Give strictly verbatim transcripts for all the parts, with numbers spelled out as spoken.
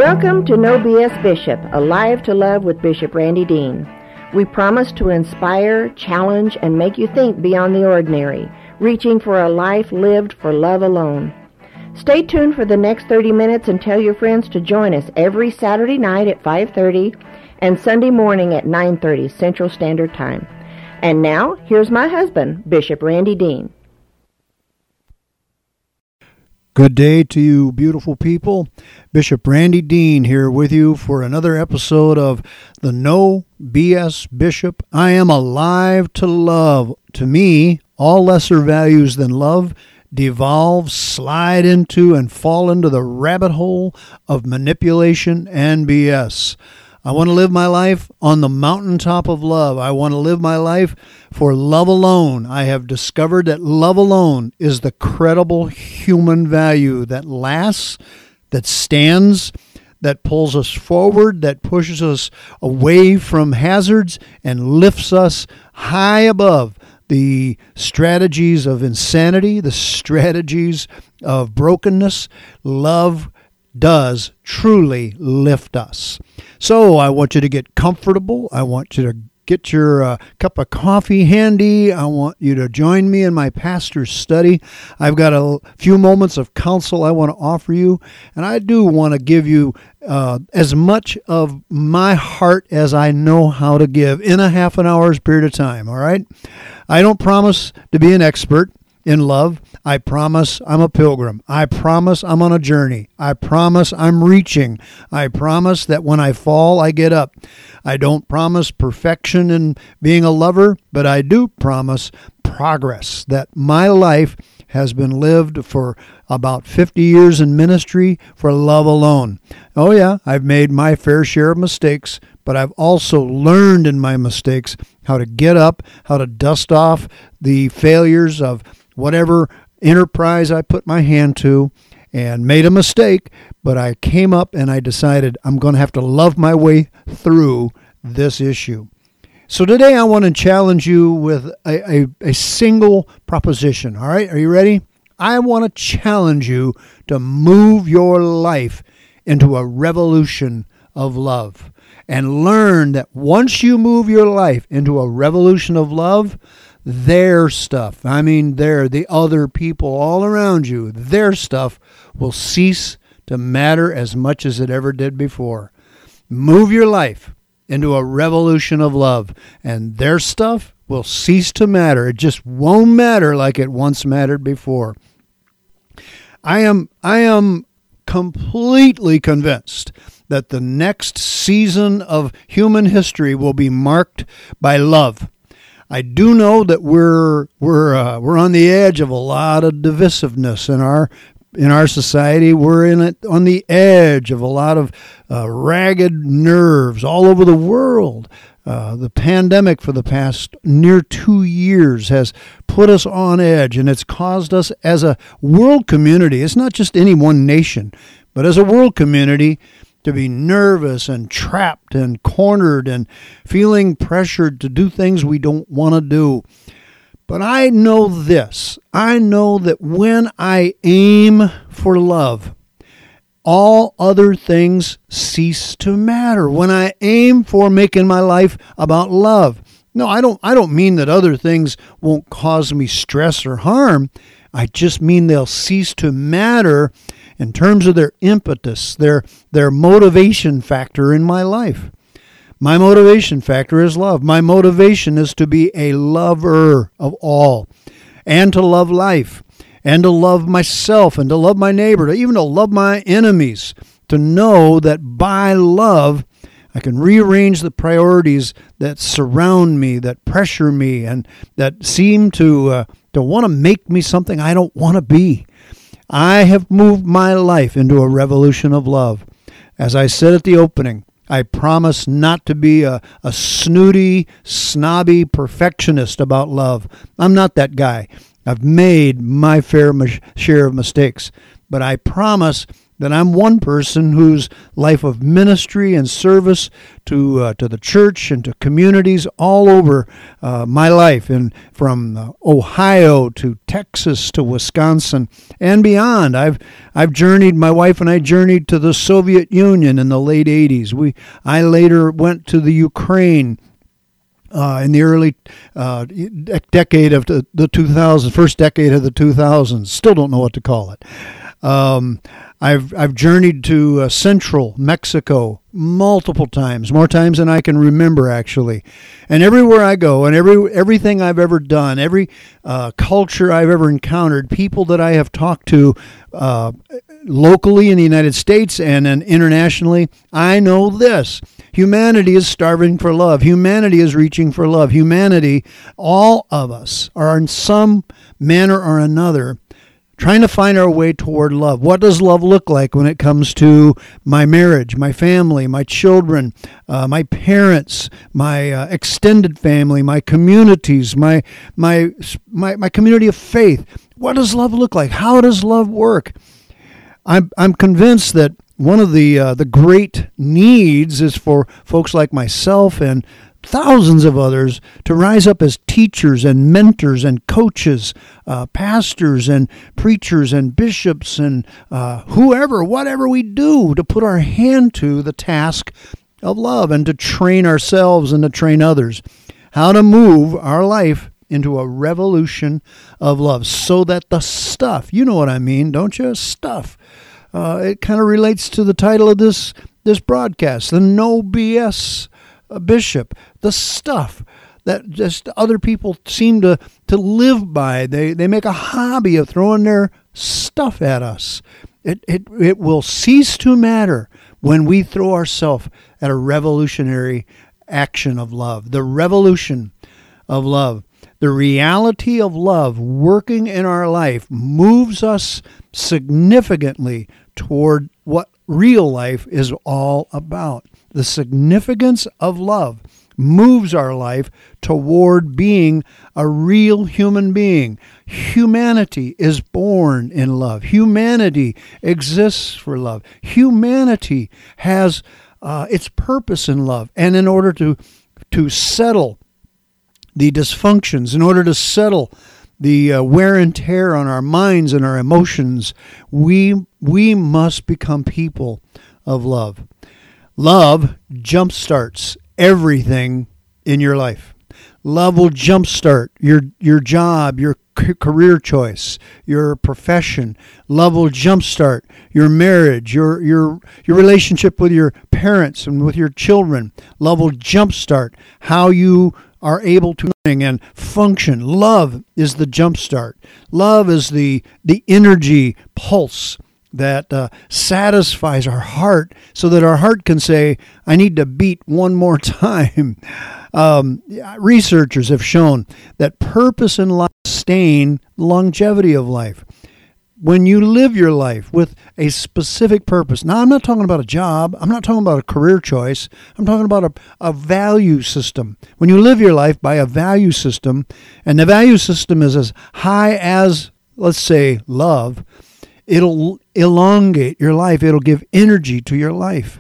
Welcome to No B S Bishop, Alive to Love with Bishop Randy Dean. We promise to inspire, challenge, and make you think beyond the ordinary, reaching for a life lived for love alone. Stay tuned for the next thirty minutes and tell your friends to join us every Saturday night at five thirty and Sunday morning at nine thirty Central Standard Time. And now, here's my husband, Bishop Randy Dean. Good day to you, beautiful people. Bishop Randy Dean here with you for another episode of the No B S Bishop. I am alive to love. To me, all lesser values than love devolve, slide into, and fall into the rabbit hole of manipulation and B S. I want to live my life on the mountaintop of love. I want to live my life for love alone. I have discovered that love alone is the credible human value that lasts, that stands, that pulls us forward, that pushes us away from hazards and lifts us high above the strategies of insanity, the strategies of brokenness. Love does truly lift us. So I want you to get comfortable. I want you to get your uh, cup of coffee handy. I want you to join me in my pastor's study. I've got a few moments of counsel I want to offer you, and I do want to give you uh, as much of my heart as I know how to give in a half an hour's period of time, all right? I don't promise to be an expert in love. I promise I'm a pilgrim. I promise I'm on a journey. I promise I'm reaching. I promise that when I fall, I get up. I don't promise perfection in being a lover, but I do promise progress, that my life has been lived for about fifty years in ministry for love alone. Oh yeah, I've made my fair share of mistakes, but I've also learned in my mistakes how to get up, how to dust off the failures of whatever enterprise I put my hand to, and made a mistake, but I came up and I decided I'm going to have to love my way through this issue. So today I want to challenge you with a, a, a single proposition, all right? Are you ready? I want to challenge you to move your life into a revolution of love, and learn that once you move your life into a revolution of love, their stuff, I mean their, the other people all around you, their stuff will cease to matter as much as it ever did before. Move your life into a revolution of love, and their stuff will cease to matter. It just won't matter like it once mattered before. I am, I am completely convinced that the next season of human history will be marked by love. I do know that we're we're uh, we're on the edge of a lot of divisiveness in our in our society. We're in it on the edge of a lot of uh, ragged nerves all over the world. Uh, the pandemic for the past near two years has put us on edge, and it's caused us as a world community. It's not just any one nation, but as a world community, to be nervous and trapped and cornered and feeling pressured to do things we don't want to do. But I know this. I know that when I aim for love, all other things cease to matter. When I aim for making my life about love. No, I don't I don't mean that other things won't cause me stress or harm. I just mean they'll cease to matter in terms of their impetus, their their motivation factor in my life. My motivation factor is love. My motivation is to be a lover of all, and to love life, and to love myself, and to love my neighbor, to even to love my enemies, to know that by love I can rearrange the priorities that surround me, that pressure me, and that seem to uh, to want to make me something I don't want to be. I have moved my life into a revolution of love. As I said at the opening, I promise not to be a, a snooty, snobby perfectionist about love. I'm not that guy. I've made my fair share of mistakes, but I promise that I'm one person whose life of ministry and service to uh, to the church and to communities all over uh, my life, and from uh, Ohio to Texas to Wisconsin and beyond. I've I've journeyed. My wife and I journeyed to the Soviet Union in the late eighties. We I later went to the Ukraine. Uh, in the early uh, decade of the, the two thousands, first decade of the two thousands, still don't know what to call it. Um, I've I've journeyed to uh, central Mexico multiple times, more times than I can remember actually. And everywhere I go, and every everything I've ever done, every uh, culture I've ever encountered, people that I have talked to uh, locally in the United States and, and internationally, I know this. Humanity is starving for love. Humanity is reaching for love. Humanity, all of us, are in some manner or another trying to find our way toward love. What does love look like when it comes to my marriage, my family, my children, uh, my parents, my uh, extended family, my communities, my, my my my community of faith? What does love look like? How does love work? I'm I'm convinced that one of the uh, the great needs is for folks like myself and thousands of others to rise up as teachers and mentors and coaches, uh, pastors and preachers and bishops and uh, whoever, whatever we do, to put our hand to the task of love and to train ourselves and to train others how to move our life into a revolution of love, so that the stuff, you know what I mean, don't you? Stuff. Uh, it kind of relates to the title of this this broadcast, the No B S Bishop, the stuff that just other people seem to, to live by. They they make a hobby of throwing their stuff at us. It, it, it will cease to matter when we throw ourselves at a revolutionary action of love, the revolution of love. The reality of love working in our life moves us significantly toward what real life is all about. The significance of love moves our life toward being a real human being. Humanity is born in love. Humanity exists for love. Humanity has uh, its purpose in love. And in order to, to settle the dysfunctions, in order to settle the uh, wear and tear on our minds and our emotions, we we must become people of love. Love jumpstarts everything in your life. Love will jumpstart your your job, your c- career choice, your profession. Love will jumpstart your marriage, your your your relationship with your parents and with your children. Love will jumpstart how you are able to and function. Love is the jumpstart. Love is the the energy pulse that uh, satisfies our heart, so that our heart can say, I need to beat one more time. Um, researchers have shown that purpose in life sustain longevity of life. When you live your life with a specific purpose. Now, I'm not talking about a job. I'm not talking about a career choice. I'm talking about a, a value system. When you live your life by a value system, and the value system is as high as, let's say, love, it'll elongate your life. It'll give energy to your life.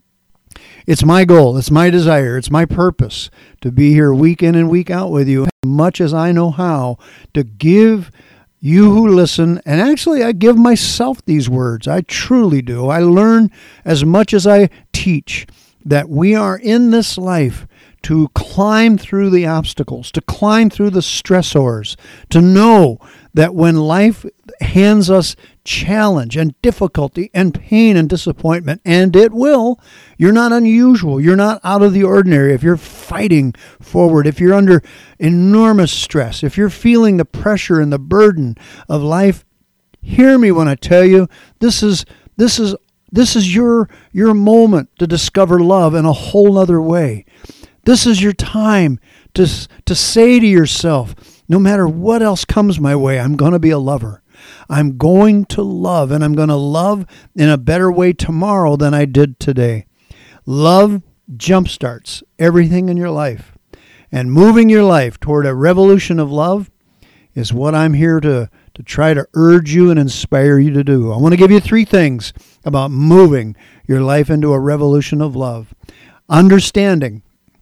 It's my goal. It's my desire. It's my purpose to be here week in and week out with you, as much as I know how, to give you who listen, and actually I give myself these words. I truly do. I learn as much as I teach that we are in this life to climb through the obstacles, to climb through the stressors, to know that when life hands us challenge and difficulty and pain and disappointment, and it will, you're not unusual. You're not out of the ordinary. If you're fighting forward, if you're under enormous stress, if you're feeling the pressure and the burden of life, hear me when I tell you, this is this is this is your your moment to discover love in a whole other way. This is your time to to say to yourself, no matter what else comes my way, I'm going to be a lover. I'm going to love, and I'm going to love in a better way tomorrow than I did today. Love jumpstarts everything in your life. And moving your life toward a revolution of love is what I'm here to, to try to urge you and inspire you to do. I want to give you three things about moving your life into a revolution of love. Understanding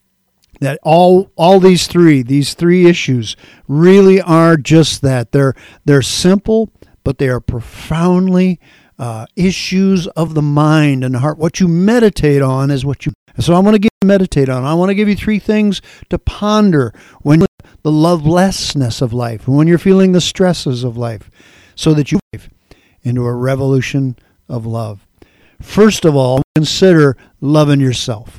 that all all these three, these three issues really are just that. They're they're simple, but they are profoundly uh, issues of the mind and heart. What you meditate on is what you... So I want to give you meditate on. I want to give you three things to ponder when you're the lovelessness of life, when you're feeling the stresses of life, so that you move into a revolution of love. First of all, consider loving yourself.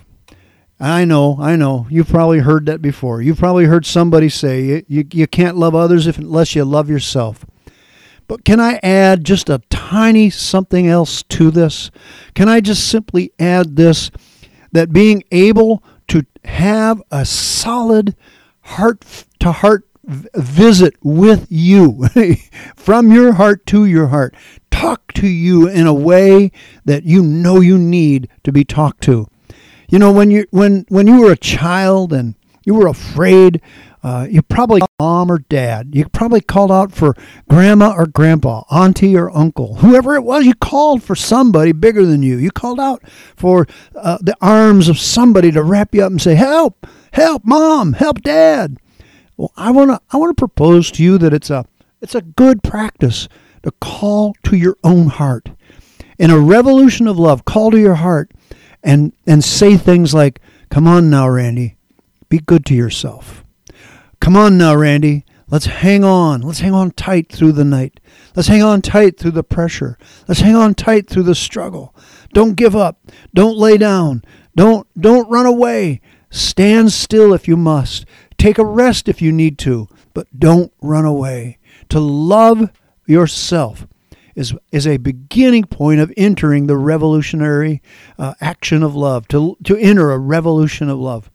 I know, I know. You've probably heard that before. You've probably heard somebody say you, you, you can't love others if, unless you love yourself. But can I add just a tiny something else to this? Can I just simply add this, that being able to have a solid heart-to-heart visit with you, from your heart to your heart, talk to you in a way that you know you need to be talked to. You know, when you when when you were a child and you were afraid, uh, you probably called mom or dad. You probably called out for grandma or grandpa, auntie or uncle, whoever it was. You called for somebody bigger than you. You called out for uh, the arms of somebody to wrap you up and say, "Help! Help, mom! Help, dad!" Well, I wanna I wanna propose to you that it's a it's a good practice to call to your own heart. In a revolution of love, call to your heart. And and say things like, "Come on now, Randy, be good to yourself. Come on now, Randy, let's hang on. Let's hang on tight through the night. Let's hang on tight through the pressure. Let's hang on tight through the struggle. Don't give up. Don't lay down. Don't don't run away. Stand still if you must. Take a rest if you need to, but don't run away." To love yourself is is a beginning point of entering the revolutionary uh, action of love, to, to enter a revolution of love.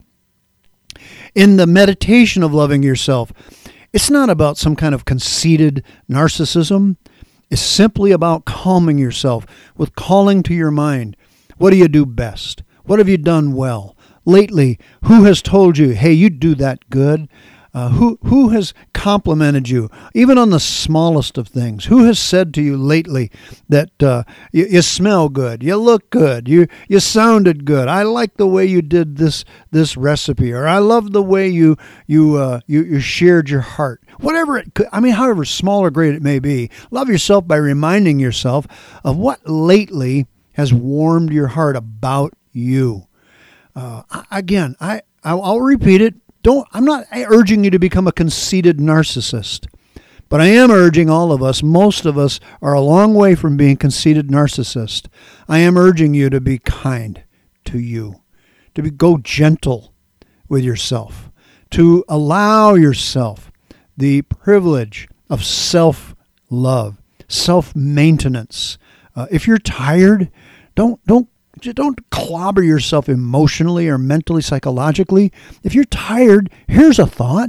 In the meditation of loving yourself, it's not about some kind of conceited narcissism. It's simply about calming yourself with calling to your mind. What do you do best? What have you done well? Lately, who has told you, "Hey, you do that good"? Uh, who who has complimented you, even on the smallest of things? Who has said to you lately that uh, you, you smell good, you look good, you you sounded good? I like the way you did this this recipe, or I love the way you you uh, you, you shared your heart. Whatever it could, I mean, however small or great it may be, love yourself by reminding yourself of what lately has warmed your heart about you. Uh, again, I I'll, I'll repeat it. Don't, I'm not urging you to become a conceited narcissist, but I am urging all of us, most of us are a long way from being conceited narcissists. I am urging you to be kind to you, to be, go gentle with yourself, to allow yourself the privilege of self-love, self-maintenance. Uh, if you're tired, don't don't Just don't clobber yourself emotionally or mentally, psychologically. If you're tired, here's a thought.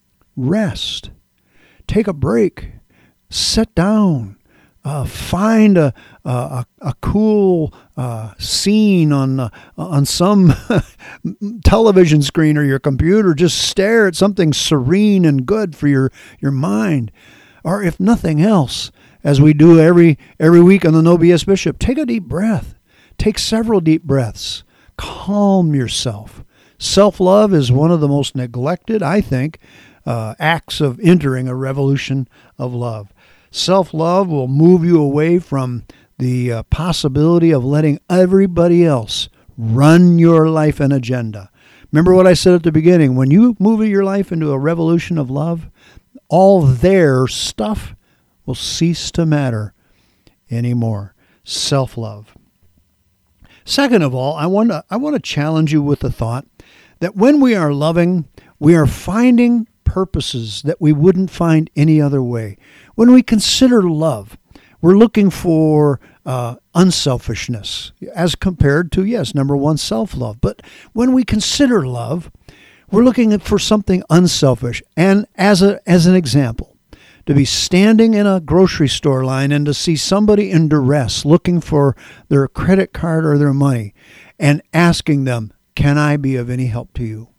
Rest. Take a break. Sit down. Uh, find a a, a cool uh, scene on uh, on some television screen or your computer. Just stare at something serene and good for your, your mind. Or if nothing else, as we do every every week on the No B S Bishop, take a deep breath. Take several deep breaths. Calm yourself. Self-love is one of the most neglected, I think, uh, acts of entering a revolution of love. Self-love will move you away from the uh, possibility of letting everybody else run your life and agenda. Remember what I said at the beginning. When you move your life into a revolution of love, all their stuff will cease to matter anymore. Self-love. Second of all, I want to I want to challenge you with the thought that when we are loving, we are finding purposes that we wouldn't find any other way. When we consider love, we're looking for uh, unselfishness as compared to, yes, number one, self-love. But when we consider love, we're looking for something unselfish. And as a as an example, to be standing in a grocery store line and to see somebody in duress looking for their credit card or their money and asking them, "Can I be of any help to you?"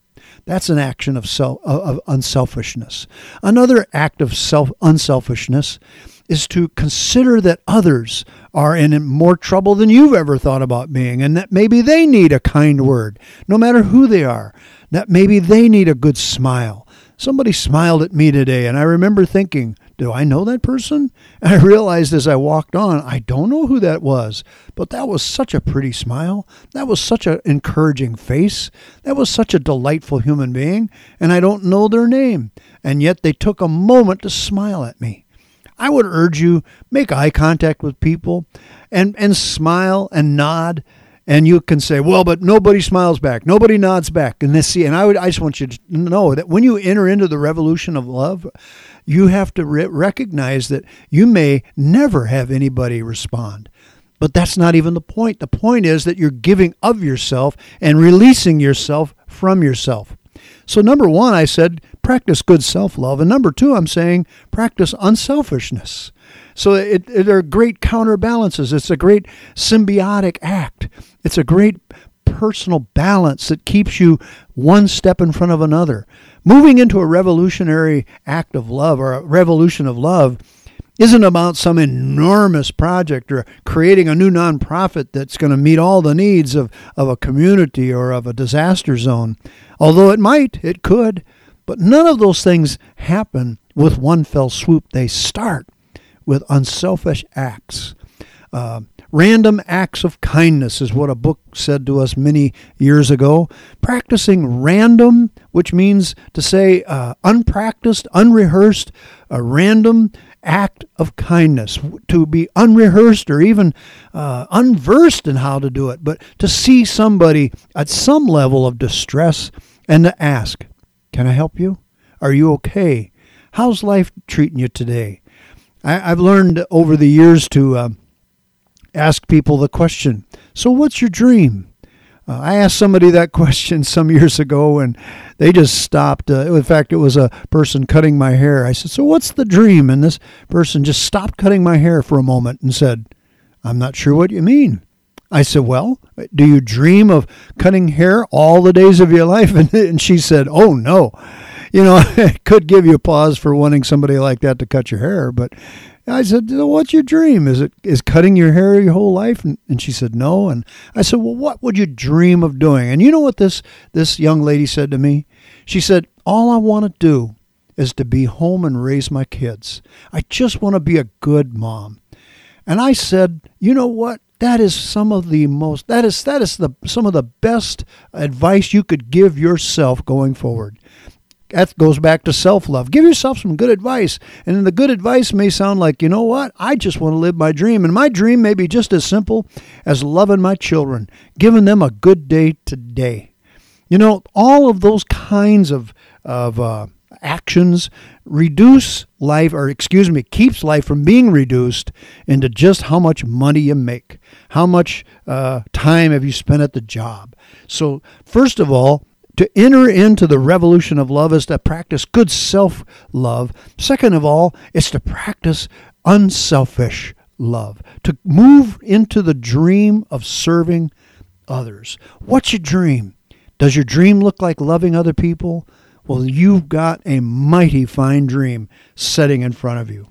That's an action of self, of unselfishness. Another act of self unselfishness is to consider that others are in more trouble than you've ever thought about being, and that maybe they need a kind word, no matter who they are, that maybe they need a good smile. Somebody smiled at me today, and I remember thinking, do I know that person? And I realized as I walked on, I don't know who that was, but that was such a pretty smile. That was such an encouraging face. That was such a delightful human being, and I don't know their name. And yet they took a moment to smile at me. I would urge you, make eye contact with people and, and smile and nod. And you can say, well, but nobody smiles back. Nobody nods back. And, this, see, and I, would, I just want you to know that when you enter into the revolution of love, you have to re- recognize that you may never have anybody respond. But that's not even the point. The point is that you're giving of yourself and releasing yourself from yourself. So number one, I said, practice good self-love. And number two, I'm saying, practice unselfishness. So it, it are great counterbalances. It's a great symbiotic act. It's a great personal balance that keeps you one step in front of another. Moving into a revolutionary act of love or a revolution of love isn't about some enormous project or creating a new nonprofit that's going to meet all the needs of, of a community or of a disaster zone. Although it might, it could. But none of those things happen with one fell swoop. They start with unselfish acts. Uh, random acts of kindness is what a book said to us many years ago. Practicing random, which means to say uh, unpracticed, unrehearsed, a random act of kindness. To be unrehearsed or even uh, unversed in how to do it, but to see somebody at some level of distress and to ask, can I help you? Are you okay? How's life treating you today? I, I've learned over the years to uh, ask people the question, so what's your dream? Uh, I asked somebody that question some years ago, and they just stopped. Uh, in fact, it was a person cutting my hair. I said, so what's the dream? And this person just stopped cutting my hair for a moment and said, I'm not sure what you mean. I said, well, do you dream of cutting hair all the days of your life? And, and she said, oh, no. You know, it could give you a pause for wanting somebody like that to cut your hair. But I said, what's your dream? Is it is cutting your hair your whole life? And, and she said, no. And I said, well, what would you dream of doing? And you know what this, this young lady said to me? She said, all I want to do is to be home and raise my kids. I just want to be a good mom. And I said, you know what? That is some of the most, that is, that is the, some of the best advice you could give yourself going forward. That goes back to self-love. Give yourself some good advice. And the good advice may sound like, you know what? I just want to live my dream. And my dream may be just as simple as loving my children, giving them a good day today. You know, all of those kinds of, of uh, actions reduce life, or excuse me, keeps life from being reduced into just how much money you make. How much uh, time have you spent at the job? So first of all, to enter into the revolution of love is to practice good self-love. Second of all, it's to practice unselfish love. To move into the dream of serving others. What's your dream? Does your dream look like loving other people? Well, you've got a mighty fine dream setting in front of you.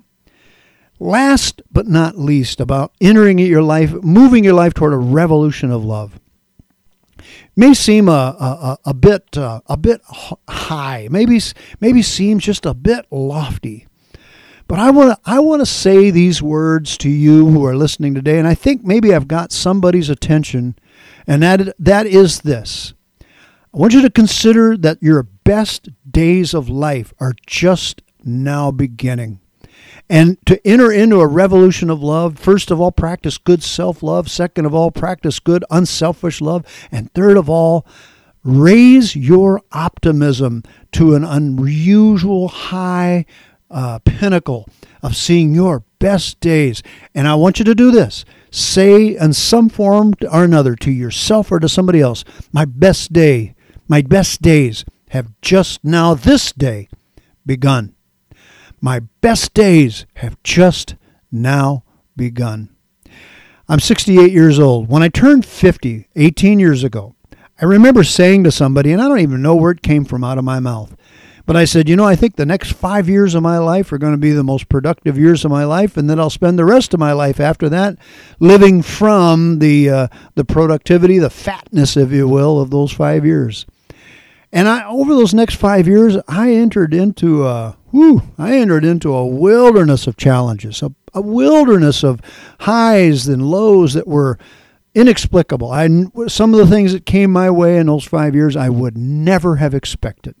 Last but not least, about entering your life, moving your life toward a revolution of love. May seem a a, a bit uh, a bit high, maybe maybe seems just a bit lofty, but I want to I want to say these words to you who are listening today, and I think maybe I've got somebody's attention, and that that is this: I want you to consider that your best days of life are just now beginning. And to enter into a revolution of love, first of all, practice good self-love. Second of all, practice good unselfish love. And third of all, raise your optimism to an unusual high uh, pinnacle of seeing your best days. And I want you to do this. Say in some form or another to yourself or to somebody else, my best day, my best days have just now this day begun. My best days have just now begun. I'm sixty-eight years old. When I turned fifty, eighteen years ago, I remember saying to somebody, and I don't even know where it came from out of my mouth, but I said, you know, I think the next five years of my life are going to be the most productive years of my life, and then I'll spend the rest of my life after that living from the uh, the productivity, the fatness, if you will, of those five years. And I, over those next five years, I entered into a, whew, I entered into a wilderness of challenges, a, a wilderness of highs and lows that were inexplicable. I, some of the things that came my way in those five years, I would never have expected.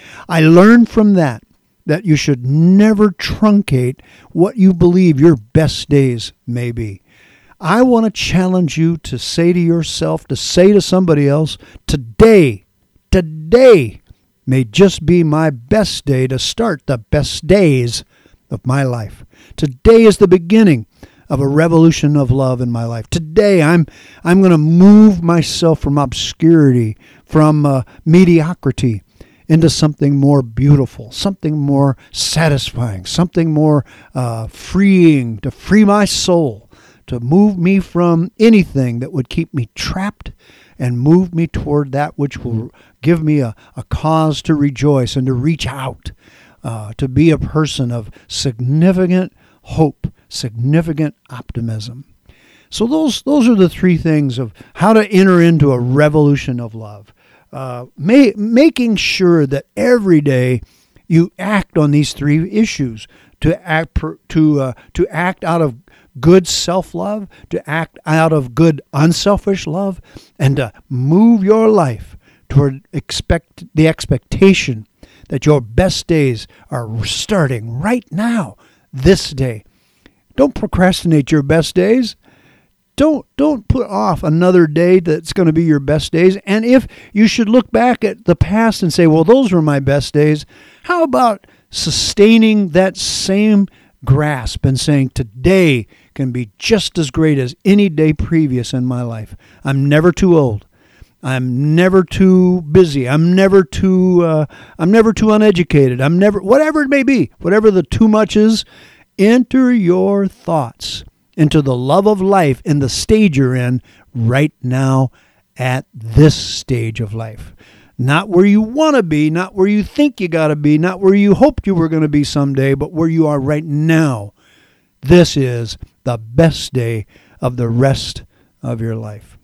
I learned from that that you should never truncate what you believe your best days may be. I want to challenge you to say to yourself, to say to somebody else, today, Today may just be my best day to start the best days of my life. Today is the beginning of a revolution of love in my life. Today I'm I'm going to move myself from obscurity, from uh, mediocrity, into something more beautiful, something more satisfying, something more uh, freeing, to free my soul, to move me from anything that would keep me trapped and move me toward that which will give me a, a cause to rejoice and to reach out, uh, to be a person of significant hope, significant optimism. So those those are the three things of how to enter into a revolution of love. Uh, may, making sure that every day you act on these three issues, to act per, to uh, to act out of good self-love, to act out of good unselfish love, and to move your life toward expect the expectation that your best days are starting right now, this day. Don't procrastinate your best days. Don't don't put off another day that's going to be your best days. And if you should look back at the past and say, well, those were my best days, how about sustaining that same grasp and saying today can be just as great as any day previous in my life. I'm never too old. I'm never too busy. I'm never too uh, I'm never too uneducated. I'm never, whatever it may be, whatever the too much is, enter your thoughts into the love of life in the stage you're in right now at this stage of life. Not where you want to be, not where you think you got to be, not where you hoped you were going to be someday, but where you are right now. This is the best day of the rest of your life.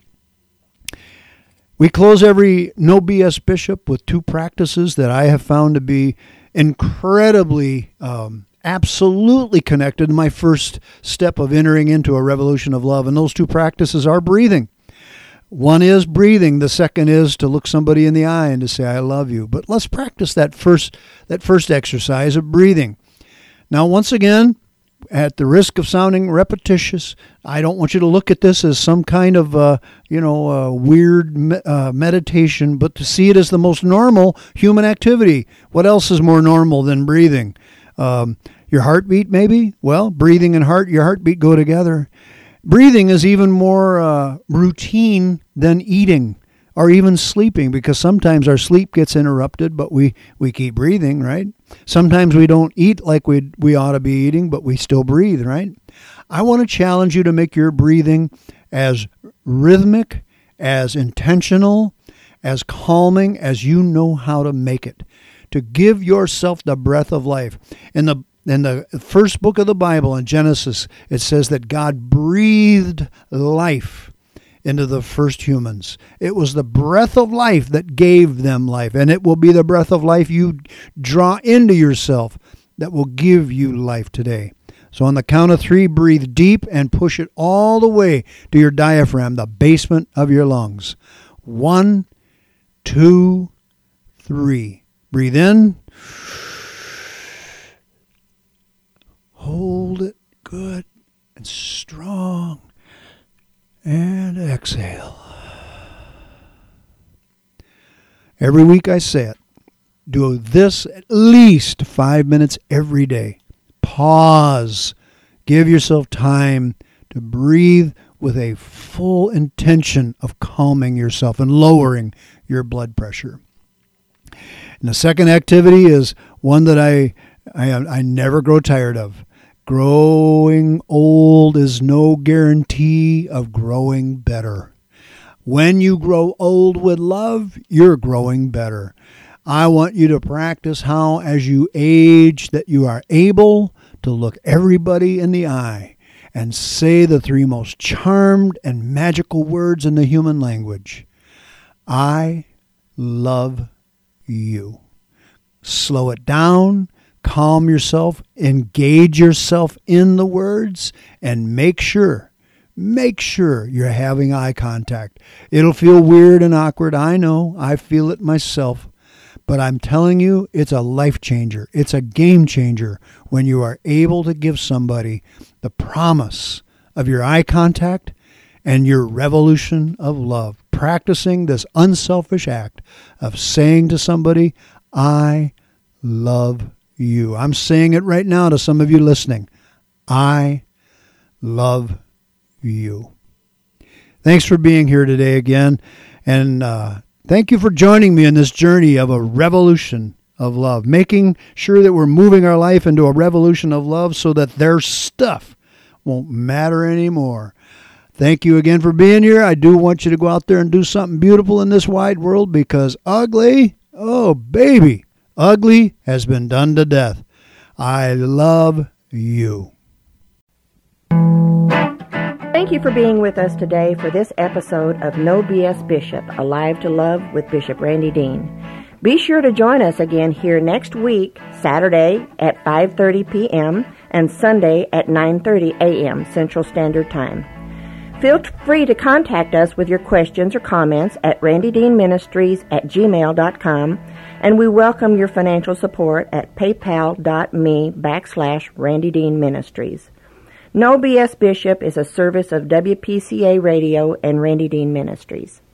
We close every No B S Bishop with two practices that I have found to be incredibly, um, absolutely connected to my first step of entering into a revolution of love. And those two practices are breathing. One is breathing. The second is to look somebody in the eye and to say, I love you. But let's practice that first, that first exercise of breathing. Now, once again, at the risk of sounding repetitious, I don't want you to look at this as some kind of, uh, you know, uh, weird me- uh, meditation, but to see it as the most normal human activity. What else is more normal than breathing? Um, your heartbeat, maybe? Well, breathing and heart, your heartbeat go together. Breathing is even more uh, routine than eating or even sleeping, because sometimes our sleep gets interrupted, but we, we keep breathing, right? Sometimes we don't eat like we we ought to be eating, but we still breathe, right? I want to challenge you to make your breathing as rhythmic, as intentional, as calming as you know how to make it. To give yourself the breath of life. In the In the first book of the Bible, in Genesis, it says that God breathed life into the first humans. It was the breath of life that gave them life, and it will be the breath of life you draw into yourself that will give you life today. So on the count of three, breathe deep and push it all the way to your diaphragm, the basement of your lungs. One, two, three. Breathe in. Hold it good and strong. And exhale. Every week I say it. Do this at least five minutes every day. Pause. Give yourself time to breathe with a full intention of calming yourself and lowering your blood pressure. And the second activity is one that I, I, I never grow tired of. Growing old is no guarantee of growing better. When you grow old with love, you're growing better. I want you to practice how, as you age, that you are able to look everybody in the eye and say the three most charmed and magical words in the human language. I love you. Slow it down, calm yourself, engage yourself in the words, and make sure, make sure you're having eye contact. It'll feel weird and awkward, I know, I feel it myself. But I'm telling you, it's a life changer. It's a game changer when you are able to give somebody the promise of your eye contact and your revolution of love. Practicing this unselfish act of saying to somebody, I love you. I'm saying it right now to some of you listening. I love you. Thanks for being here today again. And, uh, thank you for joining me in this journey of a revolution of love, making sure that we're moving our life into a revolution of love so that their stuff won't matter anymore. Thank you again for being here. I do want you to go out there and do something beautiful in this wide world, because ugly, oh baby, ugly has been done to death. I love you. Thank you for being with us today for this episode of No B S Bishop, Alive to Love with Bishop Randy Dean. Be sure to join us again here next week, Saturday at five thirty p.m. and Sunday at nine thirty a.m. Central Standard Time. Feel free to contact us with your questions or comments at randy dean ministries at gmail dot com, and we welcome your financial support at paypal.me backslash Randy Dean Ministries. No B S Bishop is a service of W P C A Radio and Randy Dean Ministries.